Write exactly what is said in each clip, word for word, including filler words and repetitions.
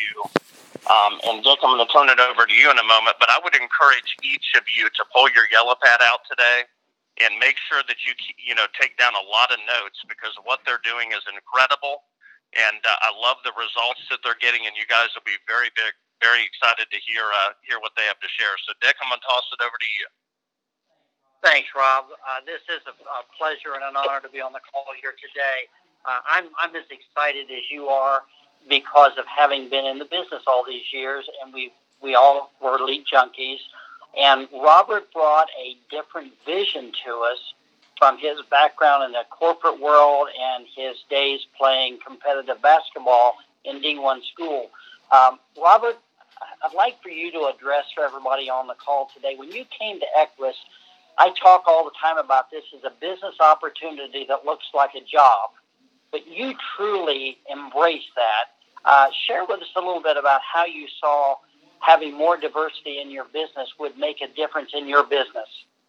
you. Um, and Dick, I'm going to turn it over to you in a moment, but I would encourage each of you to pull your yellow pad out today and make sure that you you know take down a lot of notes, because what they're doing is incredible, and uh, I love the results that they're getting, and you guys will be very big, very excited to hear uh, hear what they have to share. So, Dick, I'm going to toss it over to you. Thanks, Rob. Uh, this is a, a pleasure and an honor to be on the call here today. Uh, I'm I'm as excited as you are, because of having been in the business all these years, and we we all were elite junkies. And Robert brought a different vision to us from his background in the corporate world and his days playing competitive basketball in D one school. Um, Robert, I'd like for you to address for everybody on the call today, when you came to Equus, I talk all the time about this as a business opportunity that looks like a job, but you truly embrace that. Uh, share with us a little bit about how you saw having more diversity in your business would make a difference in your business.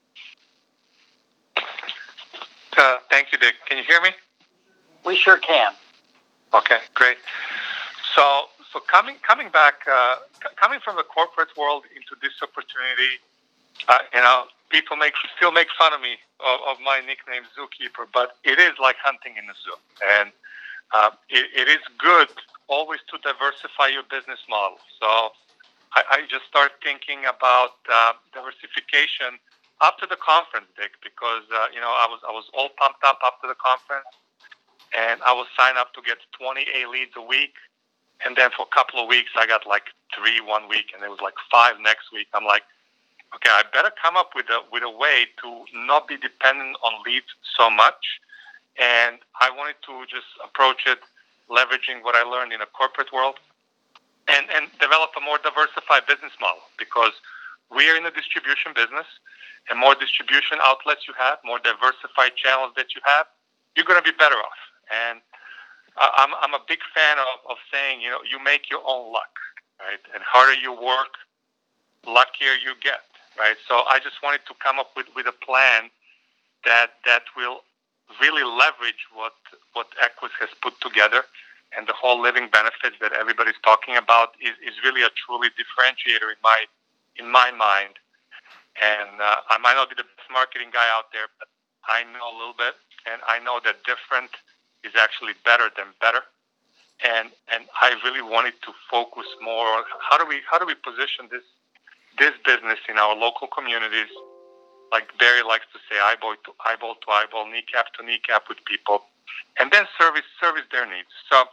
Uh, thank you, Dick. Can you hear me? We sure can. Okay, great. So, so coming coming back, uh, c- coming from the corporate world into this opportunity, uh, you know, people make still make fun of me of, of my nickname Zookeeper, but it is like hunting in a zoo, and uh, it, it is good always to diversify your business model. So I, I just start thinking about uh, diversification up to the conference, Dick, because uh, you know I was I was all pumped up up to the conference, and I was signed up to get twenty A leads a week, and then for a couple of weeks I got like three one week, and it was like five next week. I'm like, okay, I better come up with a with a way to not be dependent on leads so much, and I wanted to just approach it leveraging what I learned in the corporate world, and, and develop a more diversified business model, because we are in the distribution business, and more distribution outlets you have, more diversified channels that you have, you're going to be better off. And I'm, I'm a big fan of, of saying, you know, you make your own luck, right? And harder you work, luckier you get, right? So I just wanted to come up with, with a plan that that will really leverage what what Equus has put together, and the whole living benefits that everybody's talking about is, is really a truly differentiator in my in my mind. And uh, I might not be the best marketing guy out there, but I know a little bit, and I know that different is actually better than better. And and I really wanted to focus more on how do we how do we position this this business in our local communities. Like Barry likes to say, eyeball to eyeball to eyeball, kneecap to kneecap with people, and then service service their needs. So,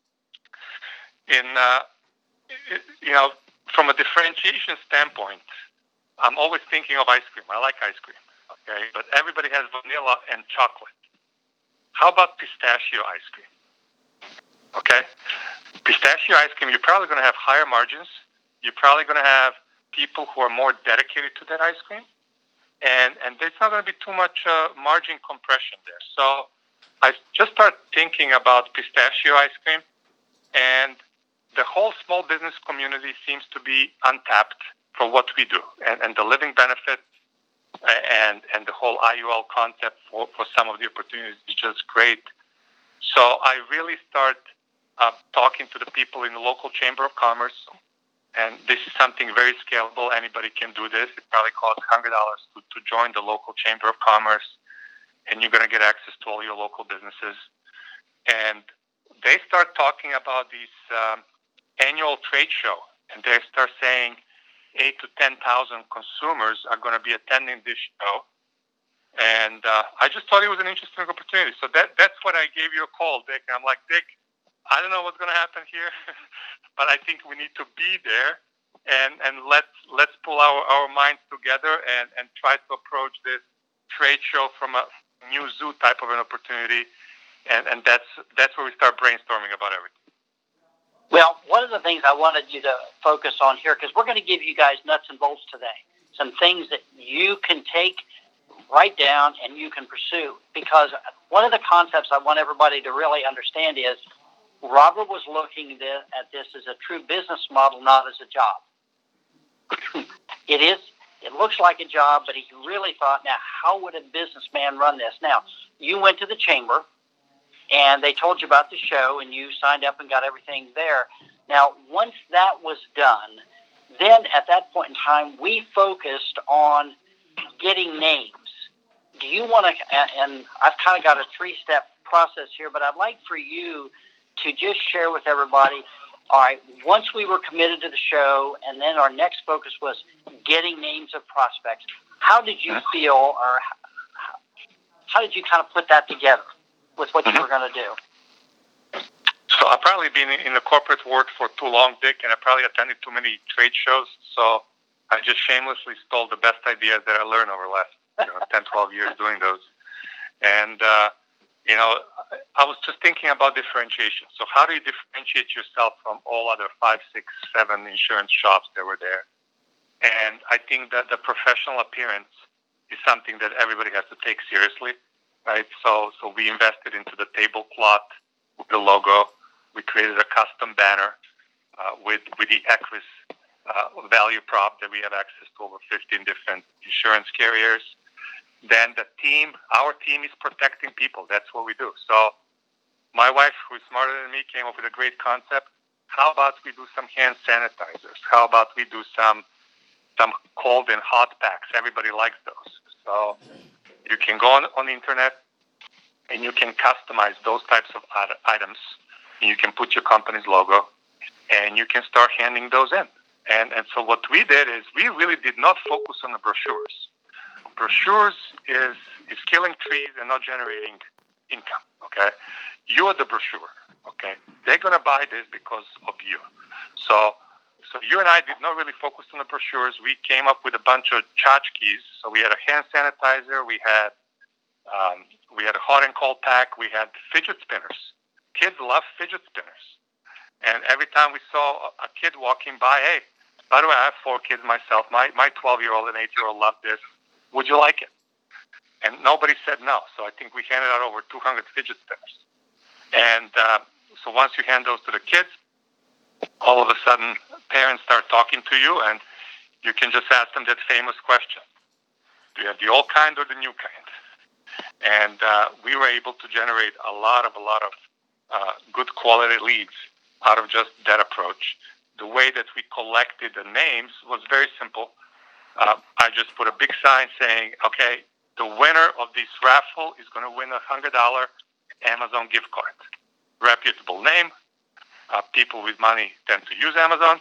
in uh, you know, from a differentiation standpoint, I'm always thinking of ice cream. I like ice cream, okay, but everybody has vanilla and chocolate. How about pistachio ice cream? Okay, pistachio ice cream. You're probably going to have higher margins. You're probably going to have people who are more dedicated to that ice cream. And and there's not going to be too much uh, margin compression there. So I just started thinking about pistachio ice cream, and the whole small business community seems to be untapped for what we do. And, and the living benefit and and the whole I U L concept for, for some of the opportunities is just great. So I really start uh, talking to the people in the local Chamber of Commerce. And this is something very scalable. Anybody can do this. It probably costs one hundred dollars to, to join the local Chamber of Commerce, and you're going to get access to all your local businesses. And they start talking about this um, annual trade show, and they start saying eight to ten thousand consumers are going to be attending this show. And uh, I just thought it was an interesting opportunity. So that that's what I gave you a call, Dick. I'm like, Dick, I don't know what's going to happen here, but I think we need to be there, and, and let's let's pull our, our minds together and, and try to approach this trade show from a new zoo type of an opportunity, and, and that's that's where we start brainstorming about everything. Well, one of the things I wanted you to focus on here, because we're going to give you guys nuts and bolts today, some things that you can take, write down, and you can pursue, because one of the concepts I want everybody to really understand is Robert was looking at this as a true business model, not as a job. It is. It looks like a job, but he really thought, now, how would a businessman run this? Now, you went to the chamber, and they told you about the show, and you signed up and got everything there. Now, once that was done, then at that point in time, we focused on getting names. Do you want to, and I've kind of got a three-step process here, but I'd like for you to just share with everybody, all right, once we were committed to the show, and then our next focus was getting names of prospects, how did you feel, or how did you kind of put that together with what you were going to do? So I've probably been in the corporate world for too long, Dick, and I probably attended too many trade shows, so I just shamelessly stole the best ideas that I learned over the last you know, ten, twelve years doing those. And, uh, you know, I was just thinking about differentiation. So how do you differentiate yourself from all other five, six, seven insurance shops that were there? And I think that the professional appearance is something that everybody has to take seriously, right? So so we invested into the tablecloth with the logo. We created a custom banner uh, with, with the Equus uh, value prop that we have access to over fifteen different insurance carriers. Then the team, our team is protecting people. That's what we do. So my wife, who is smarter than me, came up with a great concept. How about we do some hand sanitizers? How about we do some some cold and hot packs? Everybody likes those. So you can go on, on the internet and you can customize those types of items. And you can put your company's logo and you can start handing those in. And and so what we did is we really did not focus on the brochures. Brochures is is killing trees and not generating income, okay? You're the brochure, okay? They're going to buy this because of you. So so you and I did not really focus on the brochures. We came up with a bunch of tchotchkes. So we had a hand sanitizer. We had um, we had a hot and cold pack. We had fidget spinners. Kids love fidget spinners. And every time we saw a kid walking by, hey, by the way, I have four kids myself. My my twelve-year-old and eight-year-old love this. Would you like it? And nobody said no. So I think we handed out over two hundred fidget spinners. And uh, so once you hand those to the kids, all of a sudden parents start talking to you, and you can just ask them that famous question. Do you have the old kind or the new kind? And uh, we were able to generate a lot of, a lot of uh, good quality leads out of just that approach. The way that we collected the names was very simple. Uh, I just put a big sign saying, okay, the winner of this raffle is going to win a one hundred dollars Amazon gift card. Reputable name. Uh, people with money tend to use Amazon.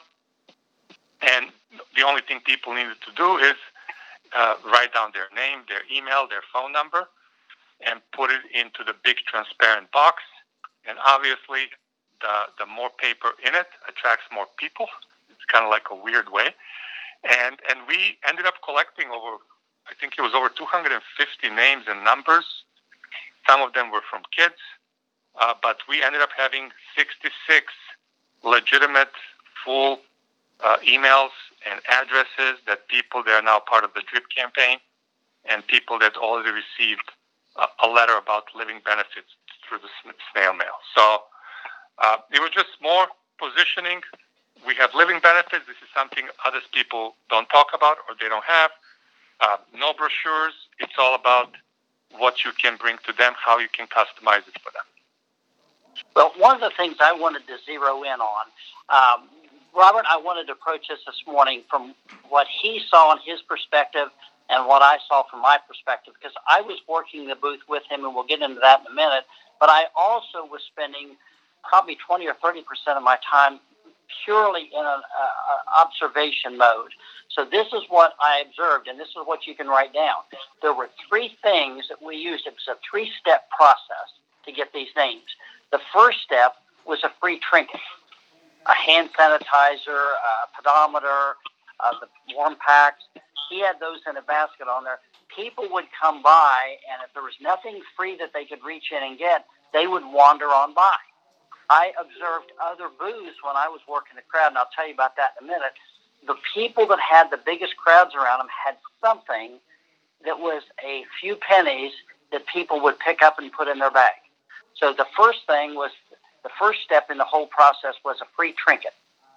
And the only thing people needed to do is uh, write down their name, their email, their phone number, and put it into the big transparent box. And obviously, the, the more paper in it attracts more people. It's kind of like a weird way. And and we ended up collecting over, I think it was over two hundred fifty names and numbers. Some of them were from kids. Uh, but we ended up having sixty-six legitimate full uh, emails and addresses that people that are now part of the DRIP campaign and people that already received a, a letter about living benefits through the snail mail. So uh, it was just more positioning. We have living benefits. This is something other people don't talk about or they don't have. Uh, no brochures. It's all about what you can bring to them, how you can customize it for them. Well, one of the things I wanted to zero in on, um, Robert, I wanted to approach this this morning from what he saw in his perspective and what I saw from my perspective, because I was working the booth with him, and we'll get into that in a minute, but I also was spending probably twenty or thirty percent of my time purely in an uh, observation mode. So this is what I observed, and this is what you can write down. There were three things that we used. It was a three-step process to get these names. The first step was a free trinket, a hand sanitizer, a pedometer, uh, the warm packs. He had those in a basket on there. People would come by, and if there was nothing free that they could reach in and get, they would wander on by. I observed other booths when I was working the crowd, and I'll tell you about that in a minute. The people that had the biggest crowds around them had something that was a few pennies that people would pick up and put in their bag. So the first thing was, the first step in the whole process was a free trinket.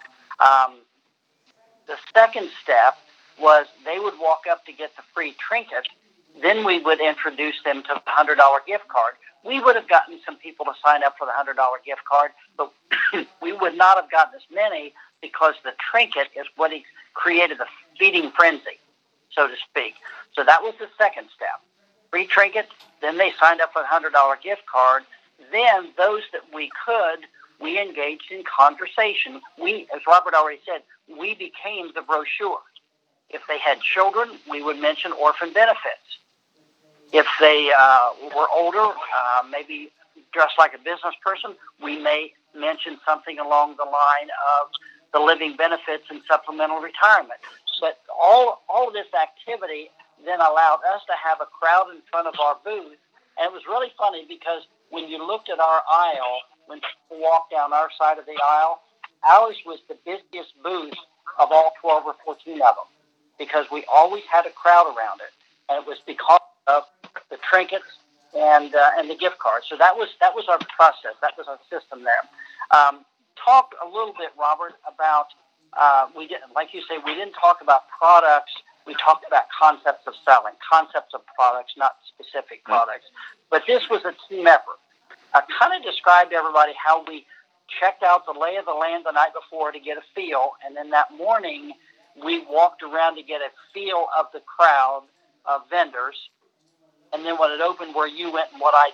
Um, the second step was they would walk up to get the free trinket. Then we would introduce them to the one hundred dollars gift card. We would have gotten some people to sign up for the one hundred dollars gift card, but we would not have gotten as many because the trinket is what he created the feeding frenzy, so to speak. So that was the second step. Free trinket, then they signed up for the one hundred dollars gift card. Then those that we could, we engaged in conversation. We, as Robert already said, we became the brochure. If they had children, we would mention orphan benefits. If they uh, were older, uh, maybe dressed like a business person, we may mention something along the line of the living benefits and supplemental retirement. But all all of this activity then allowed us to have a crowd in front of our booth. And it was really funny because when you looked at our aisle, when people walked down our side of the aisle, ours was the busiest booth of all twelve or fourteen of them because we always had a crowd around it. And it was because of the trinkets and uh, and the gift cards. So that was that was our process. That was our system there. Um, talk a little bit, Robert, about uh, we didn't like you say we didn't talk about products. We talked about concepts of selling, concepts of products, not specific products. But this was a team effort. I kind of described to everybody how we checked out the lay of the land the night before to get a feel, and then that morning we walked around to get a feel of the crowd of vendors, and then when it opened, where you went and what I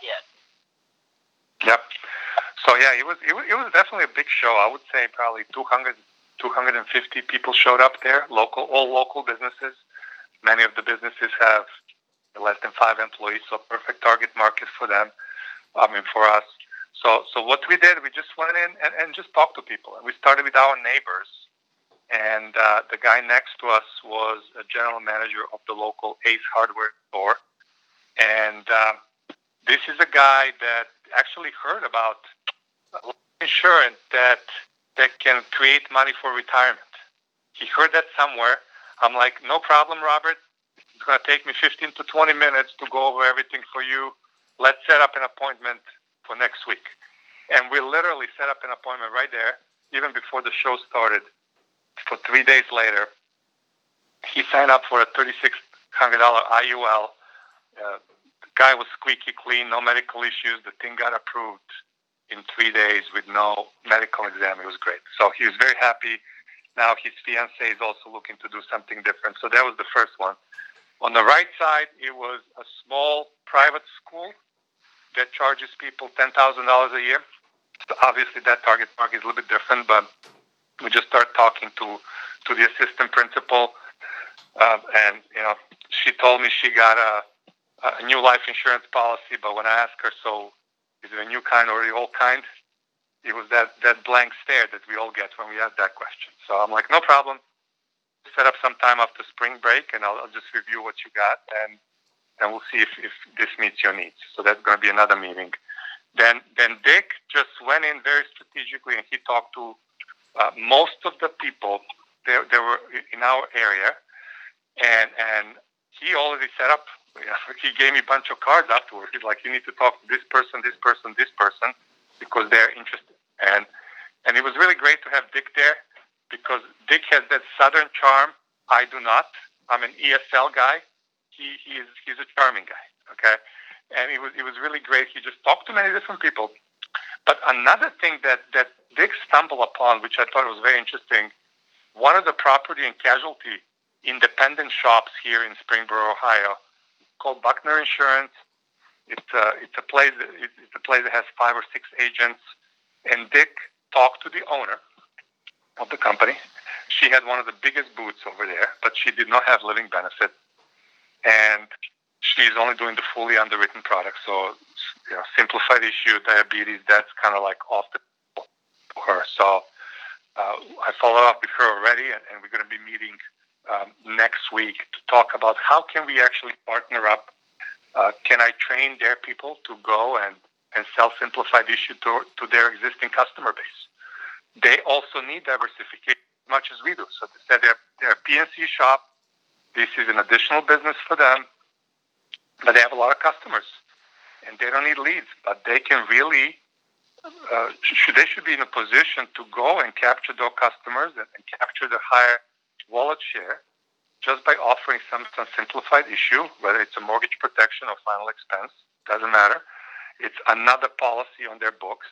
did. Yep. So yeah, it was it was, it was definitely a big show. I would say probably two hundred, two hundred fifty people showed up there. Local, all local businesses. Many of the businesses have less than five employees, so perfect target market for them. I mean, for us. So so what we did, we just went in and, and just talked to people. And we started with our neighbors. And uh, the guy next to us was a general manager of the local Ace Hardware store. And uh, this is a guy that actually heard about insurance that that can create money for retirement. He heard that somewhere. I'm like, no problem, Robert. It's going to take me fifteen to twenty minutes to go over everything for you. Let's set up an appointment for next week. And we literally set up an appointment right there, even before the show started. For three days later, he signed up for a thirty-six hundred dollars I U L. Uh, the guy was squeaky clean, no medical issues. The thing got approved in three days with no medical exam. It was great. So he was very happy. Now his fiance is also looking to do something different. So that was the first one. On the right side, it was a small private school that charges people ten thousand dollars a year. So obviously that target market is a little bit different, but we just started talking to, to the assistant principal, uh, and you know, she told me she got a, a new life insurance policy. But when I asked her, so is it a new kind or the old kind? It was that, that blank stare that we all get when we ask that question. So I'm like, no problem. Set up some time after spring break, and I'll, I'll just review what you got, and and we'll see if, if this meets your needs. So that's going to be another meeting. Then then Dick just went in very strategically, and he talked to uh, most of the people that, that were in our area, and and he already set up. You know, he gave me a bunch of cards afterwards. He's like, you need to talk to this person, this person, this person, because they're interested. And and it was really great to have Dick there, because Dick has that southern charm. I do not. I'm an E S L guy. He he is he's a charming guy. Okay, and it was it was really great. He just talked to many different people. But another thing that that Dick stumbled upon, which I thought was very interesting, one of the property and casualty independent shops here in Springboro, Ohio, called Buckner Insurance. It's a it's a place it's a place that has five or six agents, and Dick talked to the owner of the company. She had one of the biggest booths over there, but she did not have living benefit, and she's only doing the fully underwritten product. So, you know, simplified issue, diabetes, that's kind of like off the for her. So uh, I followed up with her already, and, and we're going to be meeting um, next week to talk about how can we actually partner up. Uh, can I train their people to go and, and sell simplified issue to, to their existing customer base? They also need diversification as much as we do. So they said they're, they're a P N C shop. This is an additional business for them, but they have a lot of customers, and they don't need leads. But they can really, uh, should, they should be in a position to go and capture those customers and, and capture the higher wallet share just by offering some, some simplified issue, whether it's a mortgage protection or final expense, doesn't matter. It's another policy on their books.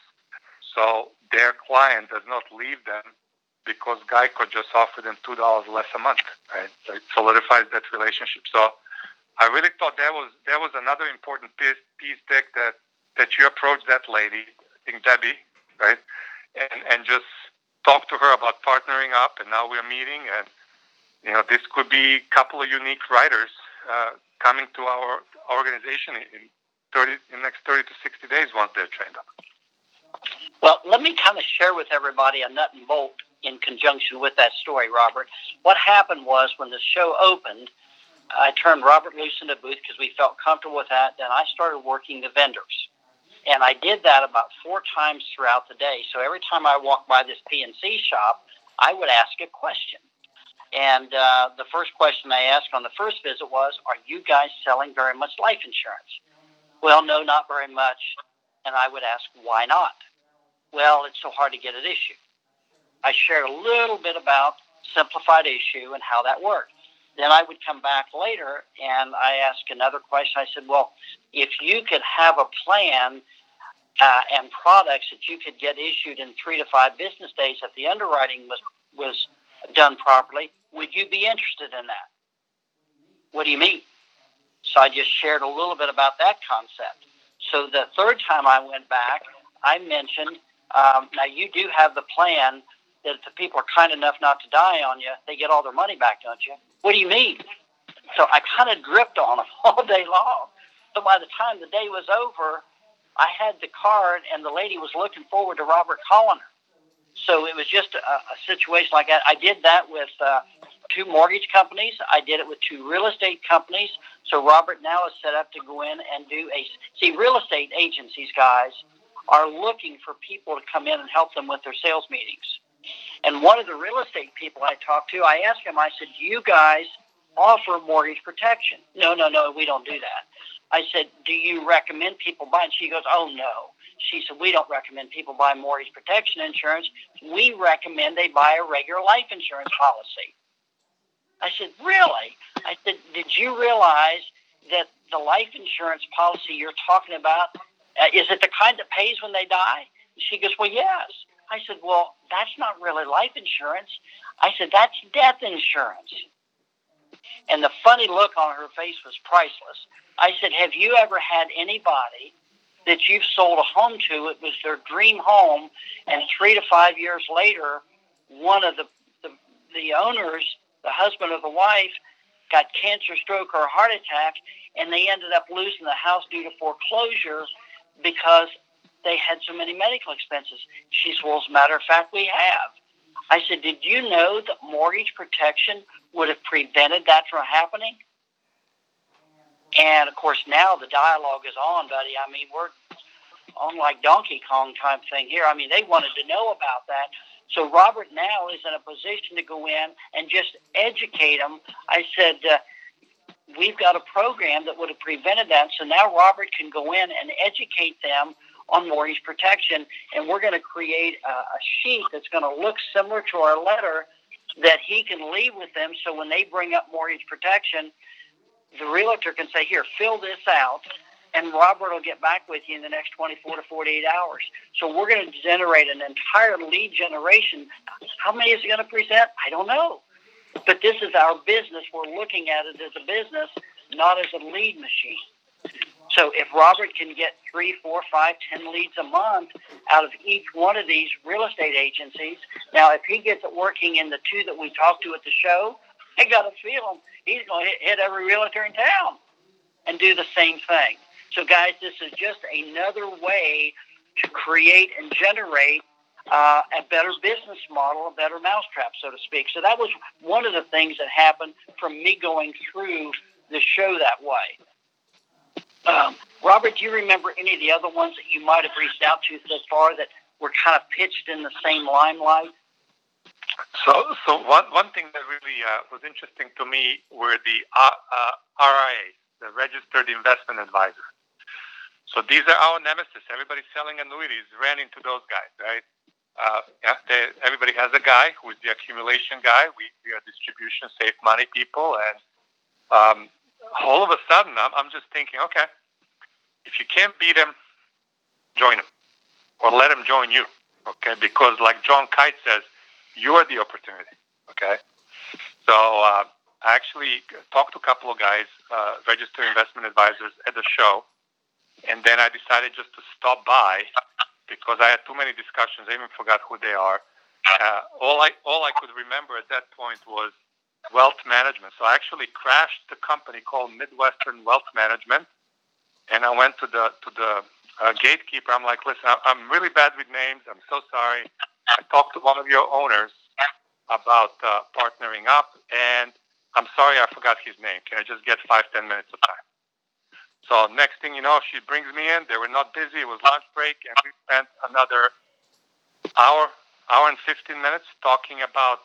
So their client does not leave them because Geico just offered them two dollars less a month, right? So it solidifies that relationship. So I really thought that was that was another important piece, piece Dick, that, that you approached that lady, I think Debbie, right? And and just talk to her about partnering up, and now we're meeting, and you know, this could be a couple of unique writers uh, coming to our organization in thirty in the next thirty to sixty days once they're trained up. Well, let me kind of share with everybody a nut and bolt in conjunction with that story, Robert. What happened was when the show opened, I turned Robert loose in the booth because we felt comfortable with that. Then I started working the vendors. And I did that about four times throughout the day. So every time I walked by this P N C shop, I would ask a question. And uh, the first question I asked on the first visit was, are you guys selling very much life insurance? Well, no, not very much. And I would ask, why not? Well, it's so hard to get it issued. I shared a little bit about simplified issue and how that worked. Then I would come back later and I asked another question. I said, well, if you could have a plan uh, and products that you could get issued in three to five business days if the underwriting was, was done properly, would you be interested in that? What do you mean? So I just shared a little bit about that concept. So the third time I went back, I mentioned, um, now you do have the plan that if the people are kind enough not to die on you, they get all their money back, don't you? What do you mean? So I kind of dripped on them all day long. So by the time the day was over, I had the card, and the lady was looking forward to Robert calling her. So it was just a, a situation like that. I did that with uh, two mortgage companies. I did it with two real estate companies. So Robert now is set up to go in and do a... See, real estate agencies, guys, are looking for people to come in and help them with their sales meetings. And one of the real estate people I talked to, I asked him, I said, do you guys offer mortgage protection? No, no, no, we don't do that. I said, do you recommend people buy? And she goes, oh, no. She said, we don't recommend people buy mortgage protection insurance. We recommend they buy a regular life insurance policy. I said, really? I said, did you realize that the life insurance policy you're talking about, uh, is it the kind that pays when they die? She goes, well, yes. I said, well, that's not really life insurance. I said, that's death insurance. And the funny look on her face was priceless. I said, have you ever had anybody that you've sold a home to, it was their dream home, and three to five years later, one of the, the, the owners, the husband of the wife, got cancer, stroke, or a heart attack, and they ended up losing the house due to foreclosure because they had so many medical expenses? She said, well, as a matter of fact, we have. I said, did you know that mortgage protection would have prevented that from happening? And, of course, now the dialogue is on, buddy. I mean, we're on like Donkey Kong type thing here. I mean, they wanted to know about that. So Robert now is in a position to go in and just educate them. I said, uh, we've got a program that would have prevented that. So now Robert can go in and educate them on mortgage protection, and we're going to create a, a sheet that's going to look similar to our letter that he can leave with them, so when they bring up mortgage protection, the realtor can say, here, fill this out, and Robert will get back with you in the next twenty-four to forty-eight hours. So we're going to generate an entire lead generation. How many is it going to present? I don't know. But this is our business. We're looking at it as a business, not as a lead machine. So if Robert can get three, four, five, ten leads a month out of each one of these real estate agencies, now if he gets it working in the two that we talked to at the show, I got a feeling he's going to hit, hit every realtor in town and do the same thing. So, guys, this is just another way to create and generate uh, a better business model, a better mousetrap, so to speak. So that was one of the things that happened from me going through the show that way. Um, Robert, do you remember any of the other ones that you might have reached out to so far that were kind of pitched in the same limelight? So, so one one thing that really uh, was interesting to me were the uh, uh, R I As, the Registered Investment Advisor. So these are our nemesis. Everybody selling annuities ran into those guys, right? Uh, yeah, they, everybody has a guy who is the accumulation guy. We, we are distribution, save money people. And um, all of a sudden, I'm, I'm just thinking, okay, if you can't beat him, join him or let him join you. Okay, because like John Kite says, you are the opportunity. Okay, so uh, I actually talked to a couple of guys, uh, registered investment advisors at the show, and then I decided just to stop by because I had too many discussions. I even forgot who they are. Uh, all I all I could remember at that point was wealth management. So I actually crashed the company called Midwestern Wealth Management, and I went to the to the uh, gatekeeper. I'm like, listen, I'm really bad with names. I'm so sorry. I talked to one of your owners about uh, partnering up, and I'm sorry I forgot his name. Can I just get five, ten minutes of time? So next thing you know, she brings me in. They were not busy. It was lunch break, and we spent another hour, hour and fifteen minutes talking about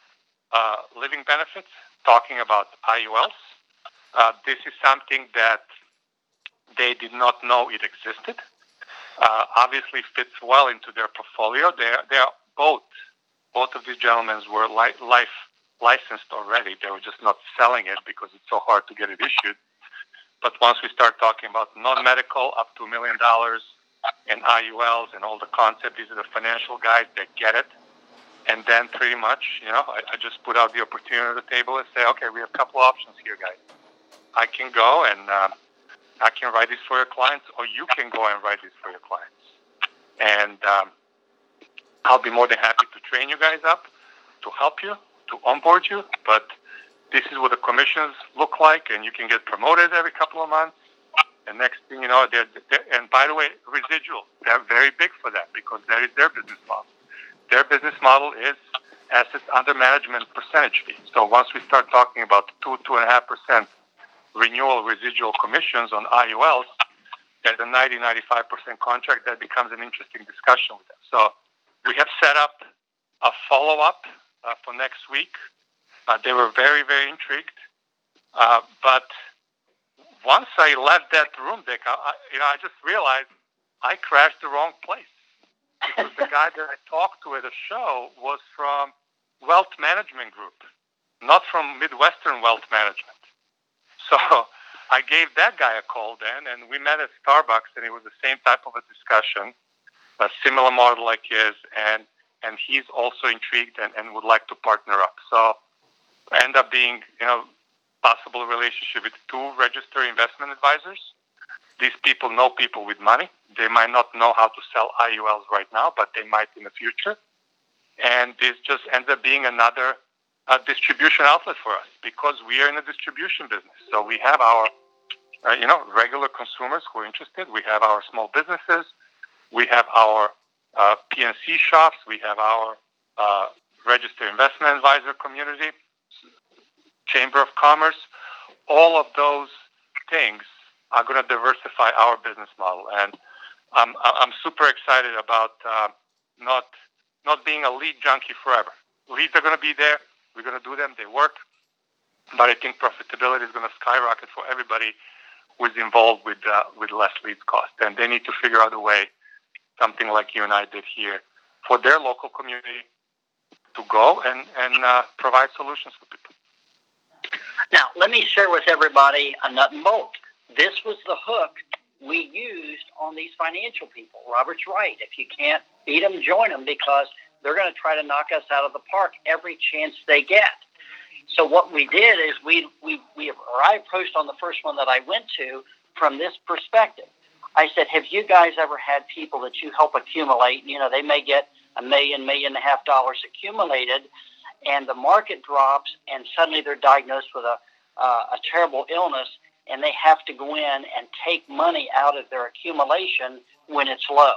uh, living benefits, talking about I U Ls. Uh, this is something that they did not know it existed. Uh, obviously fits well into their portfolio. They are, they are both, both of these gentlemen were li- life licensed already. They were just not selling it because it's so hard to get it issued. But once we start talking about non-medical up to a million dollars and I U Ls and all the concepts, these are the financial guys that get it. And then pretty much, you know, I, I just put out the opportunity on the table and say, okay, we have a couple options here, guys. I can go and uh, I can write this for your clients, or you can go and write this for your clients. And um, I'll be more than happy to train you guys up, to help you, to onboard you. But this is what the commissions look like, and you can get promoted every couple of months. And next thing you know, they're, they're, and by the way, residual, they're very big for that because that is their business model. Their business model is assets under management percentage fee. So once we start talking about two, two and a half percent renewal residual commissions on I U Ls, at a ninety, ninety-five percent contract, that becomes an interesting discussion with them. So we have set up a follow-up uh, for next week. Uh, they were very, very intrigued. Uh, but once I left that room, Dick, I, I, you know, I just realized I crashed the wrong place. Because the guy that I talked to at the show was from Wealth Management Group, not from Midwestern Wealth Management. So I gave that guy a call then, and we met at Starbucks, and it was the same type of a discussion, a similar model like his, and and he's also intrigued and, and would like to partner up. So end up being, you know, possible relationship with two registered investment advisors. These people know people with money. They might not know how to sell I U Ls right now, but they might in the future. And this just ends up being another uh, distribution outlet for us because we are in the distribution business. So we have our, uh, you know, regular consumers who are interested. We have our small businesses. We have our uh, P N C shops. We have our uh, registered investment advisor community, Chamber of Commerce. All of those things are going to diversify our business model. And I'm, I'm super excited about uh, not not being a lead junkie forever. Leads are going to be there. We're going to do them. They work. But I think profitability is going to skyrocket for everybody who is involved with uh, with less leads cost. And they need to figure out a way, something like you and I did here, for their local community to go and, and uh, provide solutions for people. Now, let me share with everybody a nut and bolt. This was the hook we used on these financial people. Robert's right. If you can't beat them, join them, because they're going to try to knock us out of the park every chance they get. So what we did is we, we, we or I approached on the first one that I went to from this perspective. I said, have you guys ever had people that you help accumulate? You know, they may get a million, million and a half dollars accumulated, and the market drops, and suddenly they're diagnosed with a, uh, a terrible illness, and they have to go in and take money out of their accumulation when it's low.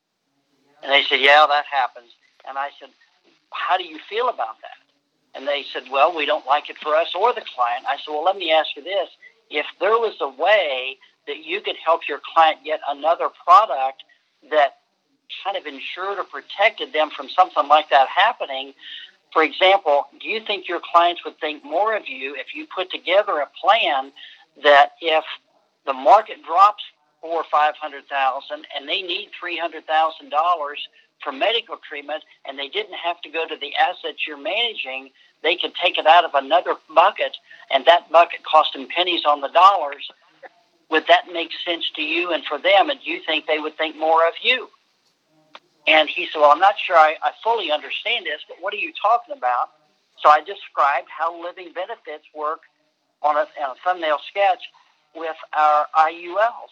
And they said, yeah, that happens. And I said, how do you feel about that? And they said, well, we don't like it for us or the client. I said, well, let me ask you this. If there was a way that you could help your client get another product that kind of insured or protected them from something like that happening, for example, do you think your clients would think more of you if you put together a plan that if the market drops four or five hundred thousand and they need three hundred thousand dollars for medical treatment, and they didn't have to go to the assets you're managing. They could take it out of another bucket, and that bucket cost them pennies on the dollars. Would that make sense to you and for them? And do you think they would think more of you? And he said, well, I'm not sure I, I fully understand this, but what are you talking about? So I described how living benefits work on a, on a thumbnail sketch with our I U Ls,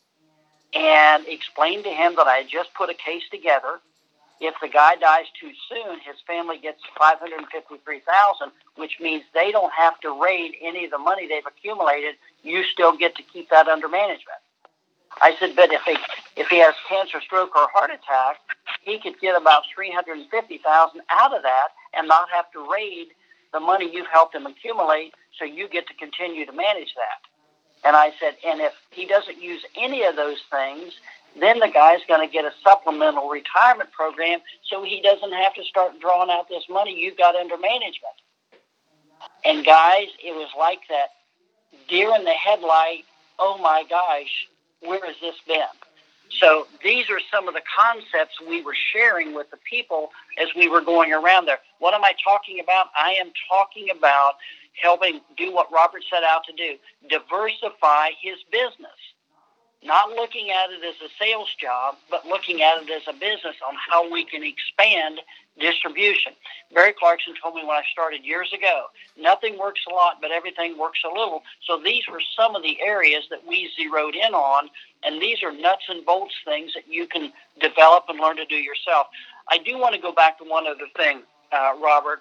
and explained to him that I had just put a case together. If the guy dies too soon, his family gets five hundred fifty-three thousand dollars, which means they don't have to raid any of the money they've accumulated. You still get to keep that under management. I said, but if he, if he has cancer, stroke, or heart attack, he could get about three hundred fifty thousand dollars out of that and not have to raid the money you've helped him accumulate, so you get to continue to manage that. And I said, and if he doesn't use any of those things, then the guy's going to get a supplemental retirement program so he doesn't have to start drawing out this money you've got under management. And guys, it was like that deer in the headlight, oh my gosh, where has this been? So these are some of the concepts we were sharing with the people as we were going around there. What am I talking about? I am talking about helping do what Robert set out to do, diversify his business. Not looking at it as a sales job, but looking at it as a business on how we can expand distribution. Barry Clarkson told me when I started years ago, nothing works a lot, but everything works a little. So these were some of the areas that we zeroed in on, and these are nuts and bolts things that you can develop and learn to do yourself. I do want to go back to one other thing, uh, Robert.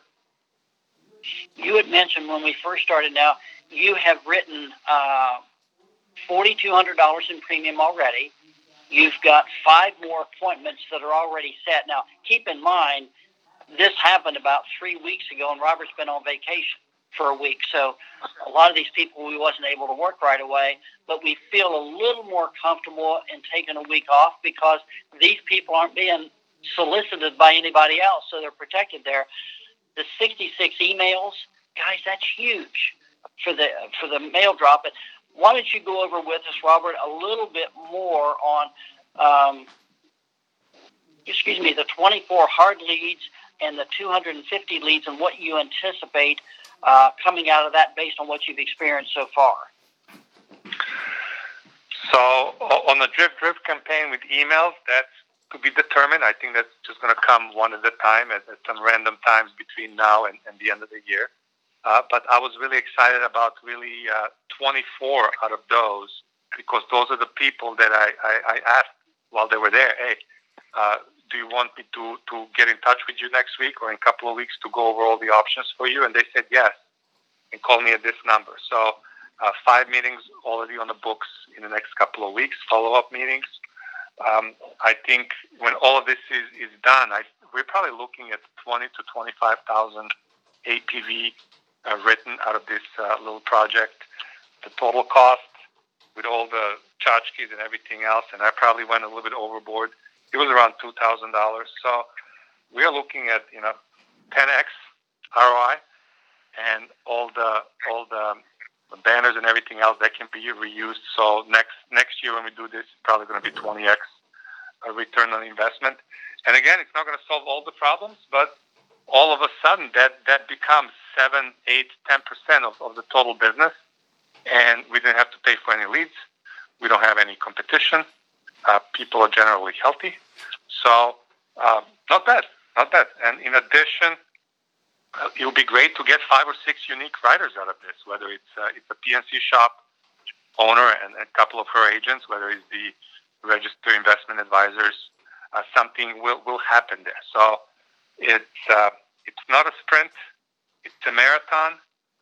You had mentioned when we first started now, you have written uh, four thousand two hundred dollars in premium already. You've got five more appointments that are already set. Now, keep in mind, this happened about three weeks ago, and Robert's been on vacation for a week. So a lot of these people, we wasn't able to work right away, but we feel a little more comfortable in taking a week off because these people aren't being solicited by anybody else, so they're protected there. The sixty-six emails, guys, that's huge for the for the mail drop. But why don't you go over with us, Robert, a little bit more on, um, excuse me, the twenty-four hard leads and the two hundred fifty leads and what you anticipate uh, coming out of that based on what you've experienced so far. So on the Drip Drip campaign with emails, that's to be determined. I think that's just going to come one at a time at, at some random times between now and, and the end of the year. Uh, but I was really excited about really uh, twenty-four out of those because those are the people that I, I, I asked while they were there, hey, uh, do you want me to, to get in touch with you next week or in a couple of weeks to go over all the options for you? And they said yes, and call me at this number. So uh, five meetings already on the books in the next couple of weeks, follow-up meetings. Um, I think when all of this is, is done, I, we're probably looking at twenty to twenty-five thousand A P V uh, written out of this uh, little project. The total cost with all the tchotchkes and everything else, and I probably went a little bit overboard. It was around two thousand dollars. So we are looking at you know ten x R O I, and all the all the The banners and everything else that can be reused. So next next year when we do this, it's probably going to be twenty x uh, return on investment. And again, it's not going to solve all the problems, but all of a sudden that, that becomes seven, eight, ten percent of, of the total business. And we didn't have to pay for any leads. We don't have any competition. Uh, people are generally healthy. So um, not bad, not bad. And in addition, Uh, it would be great to get five or six unique writers out of this, whether it's uh, it's a P N C shop owner and a couple of her agents, whether it's the registered investment advisors. Uh, something will, will happen there. So it's uh, it's not a sprint, it's a marathon,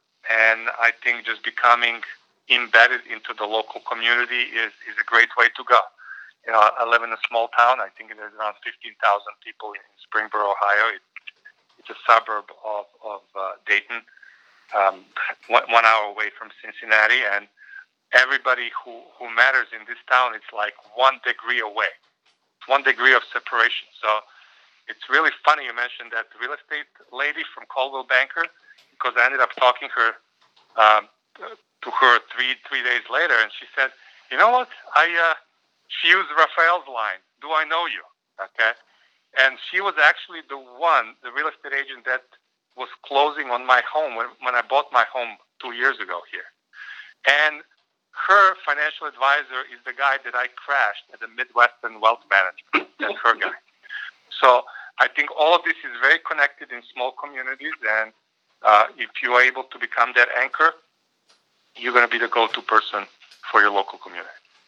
and I think just becoming embedded into the local community is, is a great way to go. You know, I live in a small town. I think there's around fifteen thousand people in Springboro, Ohio. It, It's a suburb of, of uh, Dayton, um, one, one hour away from Cincinnati, and everybody who, who matters in this town, it's like one degree away. It's one degree of separation. So it's really funny you mentioned that real estate lady from Coldwell Banker, because I ended up talking her um, to her three three days later, and she said, you know what, I uh, she used Rafael's line, do I know you? Okay. And she was actually the one, the real estate agent that was closing on my home when, when I bought my home two years ago here. And her financial advisor is the guy that I crashed at the Midwestern Wealth Management. That's her guy. So I think all of this is very connected in small communities, and uh, if you are able to become that anchor, you're going to be the go-to person for your local community.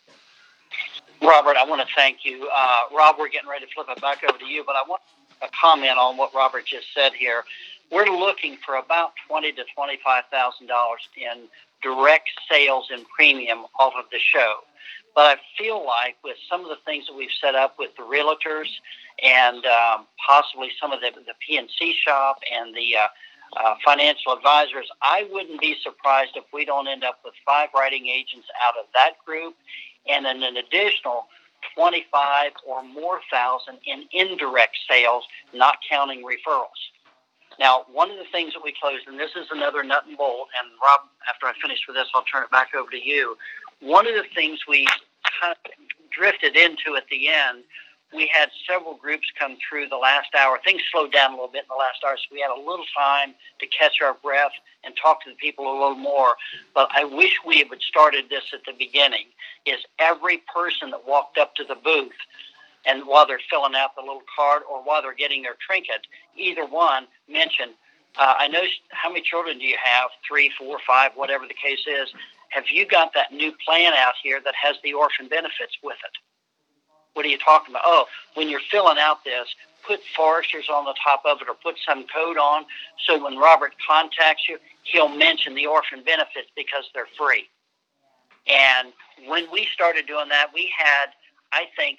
Robert, I want to thank you. Uh, Rob, we're getting ready to flip it back over to you, but I want to comment on what Robert just said here. We're looking for about twenty thousand to twenty-five thousand dollars in direct sales and premium off of the show. But I feel like with some of the things that we've set up with the realtors and um, possibly some of the, the P N C shop and the uh, uh, financial advisors, I wouldn't be surprised if we don't end up with five writing agents out of that group and then an additional twenty-five or more thousand in indirect sales, not counting referrals. Now, one of the things that we closed, and this is another nut and bolt, and Rob, after I finish with this, I'll turn it back over to you. One of the things we kind of drifted into at the end, we had several groups come through the last hour. Things slowed down a little bit in the last hour, so we had a little time to catch our breath and talk to the people a little more. But I wish we had started this at the beginning, is every person that walked up to the booth, and while they're filling out the little card or while they're getting their trinket, either one mentioned, uh, I know, how many children do you have? Three, four, five, whatever the case is. Have you got that new plan out here that has the orphan benefits with it? What are you talking about? Oh, when you're filling out this, put Foresters on the top of it or put some code on so when Robert contacts you, he'll mention the orphan benefits because they're free. And when we started doing that, we had, I think,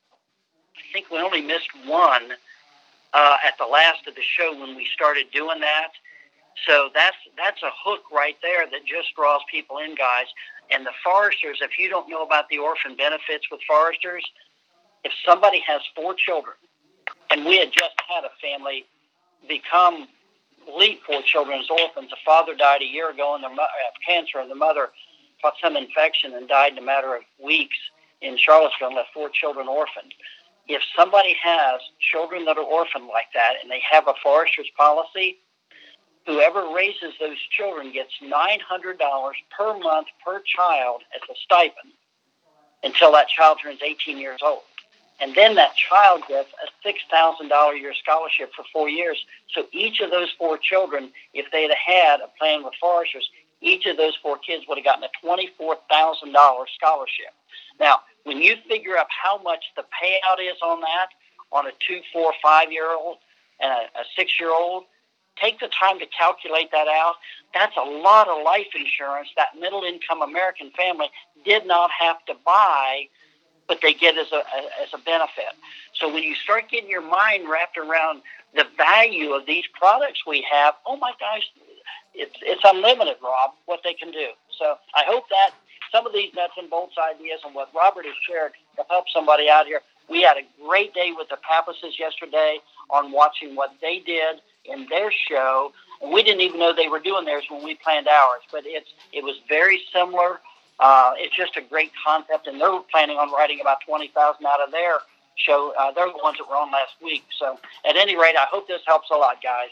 I think we only missed one uh, at the last of the show when we started doing that. So that's that's a hook right there that just draws people in, guys. And the Foresters, if you don't know about the orphan benefits with Foresters, if somebody has four children, and we had just had a family become leave four children as orphans. The father died a year ago and the mo- of cancer, and the mother caught some infection and died in a matter of weeks in Charlottesville and left four children orphaned. If somebody has children that are orphaned like that and they have a Forester's policy, whoever raises those children gets nine hundred dollars per month per child as a stipend until that child turns eighteen years old. And then that child gets a six thousand dollars a year scholarship for four years. So each of those four children, if they had had a plan with Foresters, each of those four kids would have gotten a twenty-four thousand dollars scholarship. Now, when you figure out how much the payout is on that, on a two, four, five-year-old and a, a six-year-old, take the time to calculate that out. That's a lot of life insurance that middle-income American family did not have to buy, but they get as a as a benefit. So when you start getting your mind wrapped around the value of these products we have, oh my gosh, it's it's unlimited, Rob, what they can do. So I hope that some of these nuts and bolts ideas and what Robert has shared will help somebody out here. We had a great day with the Papases yesterday on watching what they did in their show, and we didn't even know they were doing theirs when we planned ours, but it's it was very similar. Uh, it's just a great concept, and they're planning on writing about twenty thousand out of their show. Uh, they're the ones that were on last week. So at any rate, I hope this helps a lot, guys.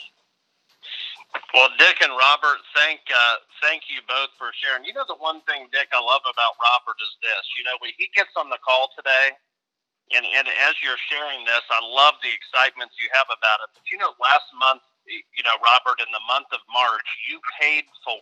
Well, Dick and Robert, thank uh, thank you both for sharing. You know, the one thing, Dick, I love about Robert is this. You know, when he gets on the call today, and, and as you're sharing this, I love the excitement you have about it. But, you know, last month, you know, Robert, in the month of March, you paid for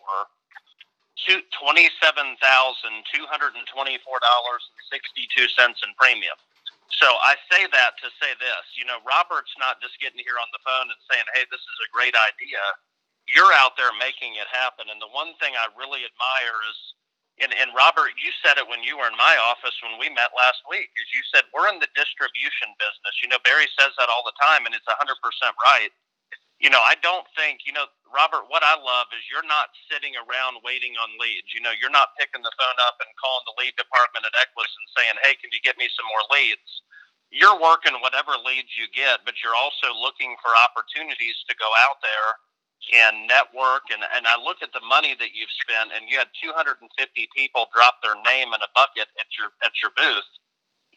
twenty-seven thousand two hundred twenty-four dollars and sixty-two cents in premium. So I say that to say this. You know, Robert's not just getting here on the phone and saying, hey, this is a great idea. You're out there making it happen. And the one thing I really admire is, and, and Robert, you said it when you were in my office when we met last week, is you said, we're in the distribution business. You know, Barry says that all the time, and it's one hundred percent right. You know, I don't think, you know, Robert, what I love is you're not sitting around waiting on leads. You know, you're not picking the phone up and calling the lead department at Equus and saying, hey, can you get me some more leads? You're working whatever leads you get, but you're also looking for opportunities to go out there and network. And, and I look at the money that you've spent, and you had two hundred fifty people drop their name in a bucket at your at your booth.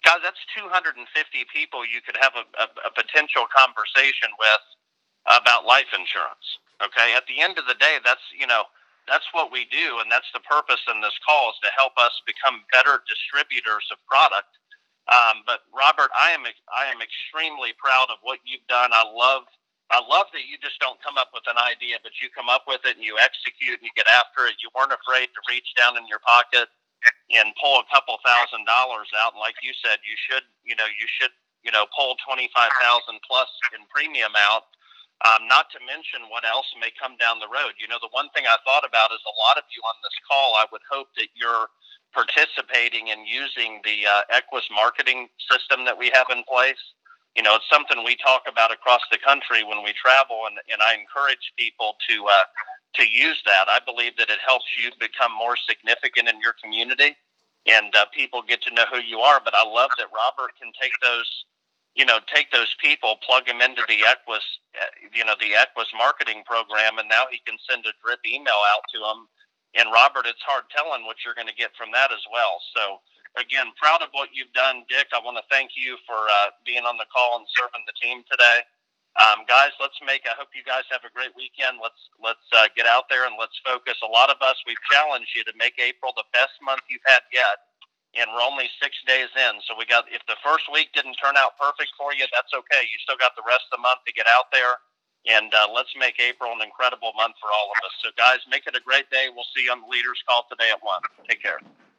Guys, that's two hundred fifty people you could have a, a, a potential conversation with about life insurance. Okay, at the end of the day, that's you know that's what we do, and that's the purpose in this call is to help us become better distributors of product. Um, but Robert, I am I am extremely proud of what you've done. I love I love that you just don't come up with an idea, but you come up with it and you execute and you get after it. You weren't afraid to reach down in your pocket and pull a couple thousand dollars out. And like you said, you should you know you should you know pull twenty five thousand plus in premium out. Um, not to mention what else may come down the road. You know, the one thing I thought about is a lot of you on this call, I would hope that you're participating in using the uh, Equus marketing system that we have in place. You know, it's something we talk about across the country when we travel, and, and I encourage people to uh, to use that. I believe that it helps you become more significant in your community, and uh, people get to know who you are. But I love that Robert can take those you know, take those people, plug them into the Equus, you know, the Equus marketing program, and now he can send a drip email out to them. And Robert, it's hard telling what you're going to get from that as well. So again, proud of what you've done, Dick. I want to thank you for uh, being on the call and serving the team today. Um, guys, let's make, I hope you guys have a great weekend. Let's, let's uh, get out there and let's focus. A lot of us, we've challenged you to make April the best month you've had yet. And we're only six days in. So we got, if the first week didn't turn out perfect for you, that's okay. You still got the rest of the month to get out there. And uh, let's make April an incredible month for all of us. So guys, make it a great day. We'll see you on the Leaders Call today at one. Take care.